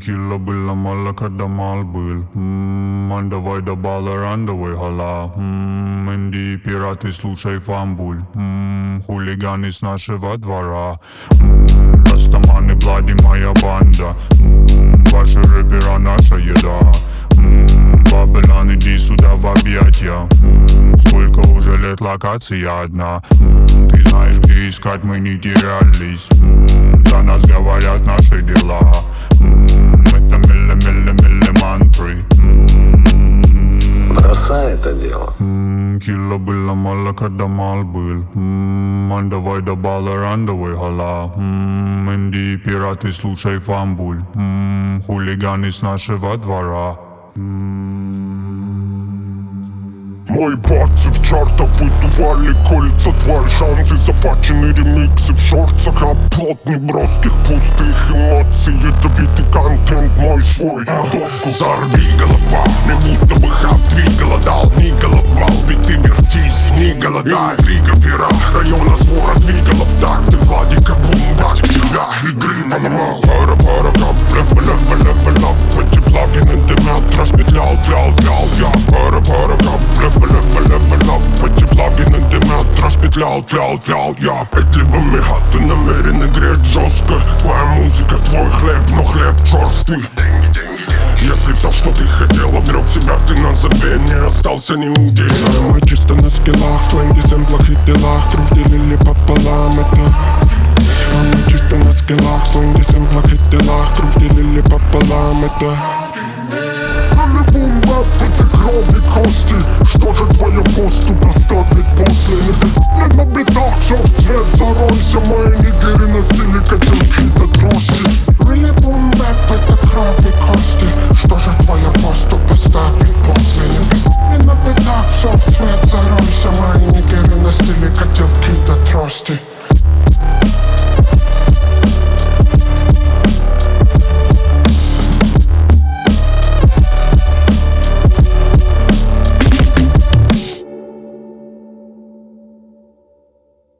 Килла было мало, когда мал был. Давай до бала рандовой хала. Инди пираты, слушай фамбуль. Хулиганы с нашего двора. Растаманы, Блади, моя банда. Ваши рэпера, наша еда. Бабелан, иди сюда в объятия. Сколько уже лет локация одна. Ты знаешь, где искать, мы не терялись. За нас говорят наши дела. Это милле мантры. Бросай это дело. Килла было мало, когда мал был. Давай до бала рандовой хала. Инди пираты, слушай фамбуль. Хулиганы с нашего двора. Мои бацы в чартах выдували кольца. Твои шансы, захвачены ремиксы в шорцах. Оплот неброских пустых эмоций. Ядовитый контент мой свой. Доску взорви, голова. Не будто бы хап двигала дал. Не голодал, ведь ты вертись, не голодай. Интрига пера, района свора двигала в такт. Владика бумба, тебя игры наломал. Пара-пара, кап-бля-бля-бля-бля. Эти плагины дымят, распетлял, тлял-тлял. Я пара-пара, кап-бля-бля-бля-бля. Эти плагины дымят, распетлял, тлял-тлял. Я петли мигать, ты намерены греть жестко. Твоя музыка, твой хлеб, но хлеб черствый. Если все, что ты хотел, обрек себя, ты на забвение остался неудел. Мы чисто на скиллах, сленге, сэмплах и делах. Кровь делили пополам, это. Мы чисто на скиллах, сленге, сэмплах и делах. Кровь делили пополам, это. Бум-бап, это кровь и кости. Что же твоя поступь оставить после? Не пиздец на битах, все в цвет. Заройся, мои нигеры на стиле